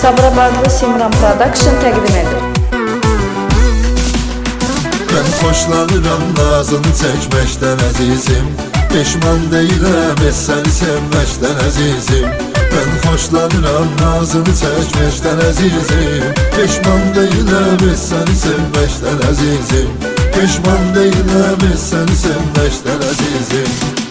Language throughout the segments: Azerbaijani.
Sabirabadlı Simran Production təqdim edir. Ben xoşlanıram nazını çəkməkdən əzizim, peşman deyiləm səni sevməkdən əzizim. Ben xoşlanıram nazını çəkməkdən əzizim, peşman deyiləm səni sevməkdən əzizim. Peşman deyiləm səni sevməkdən əzizim.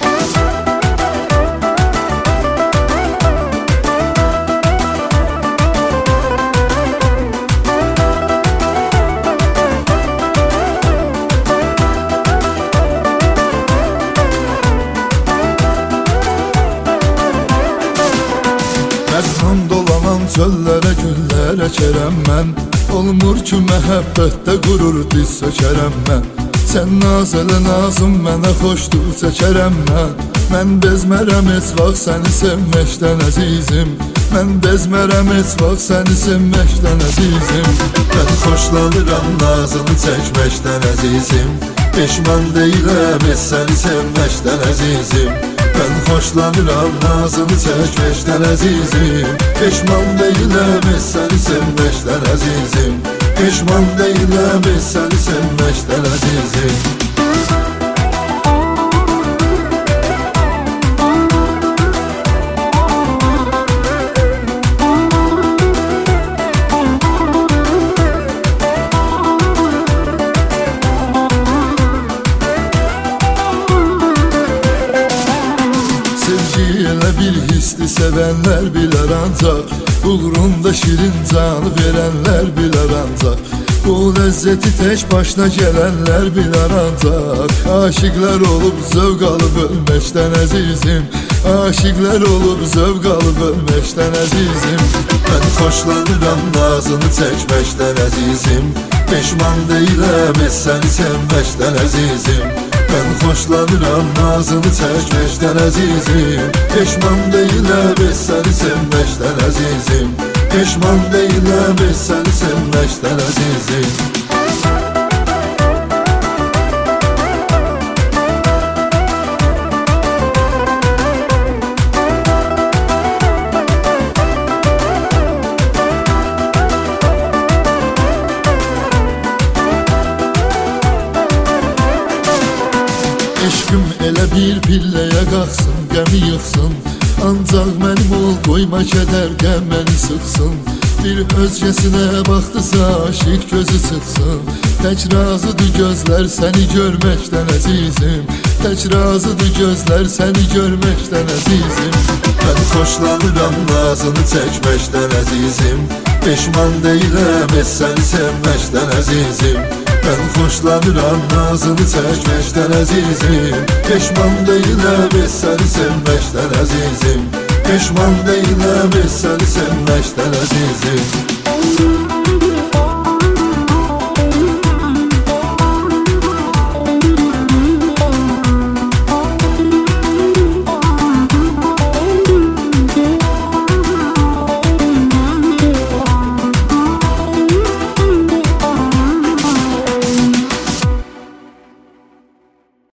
Məzmun dolanan çöllərə, güllərə kərəm mən. Olmur ki məhəbbətdə qurur diz sökərəm mən. Sən naz elə nazım mənə xoşdur çəkərəm mən. Mən bezmərəm heç vaxt səni sevməkdən əzizim. Mən bezmərəm heç vaxt səni sevməkdən əzizim. Mən xoşlanıram nazını çəkməkdən əzizim, peşman deyiləm səni sevməkdən əzizim. Ben xoşlanıram nazını çəkməkdən əzizim, peşman deyiləm səni sevməkdən əzizim. Peşman deyiləm səni sevməkdən əzizim. Elə bir hisli sevənlər bilər ancaq, uğrunda şirin canı verənlər bilər ancaq. Bu ləzzəti tək başına gələnlər bilər ancaq. Aşıqlar olub zövq alıb ölməkdən əzizim, aşıqlar olub zövq alıb ölməkdən əzizim. Ben xoşlanıram nazını çəkməkdən əzizim, peşman deyiləm səni sevməkdən əzizim. Ben xoşlanıram nazını çəkməkdən əzizim, peşman deyiləm səni sevməkdən əzizim. Peşman deyiləm səni sevməkdən əzizim. Eşqim elə bir pilləyə qalxsın, qəmi yıxsın. Ancaq mənim ol, qoyma kədər qəm məni sıxsın. Bir özgəsinə baxdısa aşiq gözü çıxsın. Tək razıdır gözlər səni görməkdən əzizim, tək razıdır gözlər səni görməkdən əzizim. Ben xoşlanıram nazını çəkməkdən əzizim, peşman deyiləm səni sevməkdən əzizim. Ben xoşlanıram nazını çəkməkdən əzizim, peşman deyiləm səni sevməkdən əzizim. Peşman deyiləm səni sevməkdən əzizim.